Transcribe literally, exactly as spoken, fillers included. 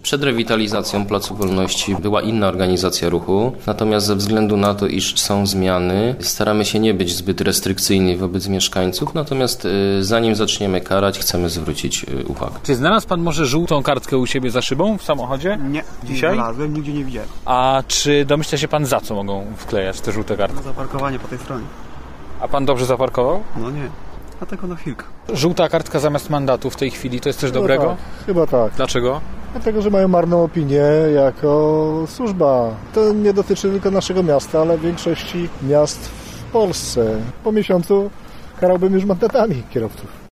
Przed rewitalizacją Placu Wolności była inna organizacja ruchu, natomiast ze względu na to, iż są zmiany, staramy się nie być zbyt restrykcyjni wobec mieszkańców, natomiast y, zanim zaczniemy karać, chcemy zwrócić y, uwagę. Czy znalazł pan może żółtą kartkę u siebie za szybą w samochodzie? Nie, dzisiaj? Nie znalazłem, nigdzie nie widziałem. A czy domyśla się pan, za co mogą wklejać te żółte kartki? Na zaparkowanie po tej stronie. A pan dobrze zaparkował? No nie, a tylko na chwilkę. Żółta kartka zamiast mandatu w tej chwili to jest coś Chyba dobrego? Tak, chyba tak. Dlaczego? Dlatego, że mają marną opinię jako służba. To nie dotyczy tylko naszego miasta, ale większości miast w Polsce. Po miesiącu karałbym już mandatami kierowców.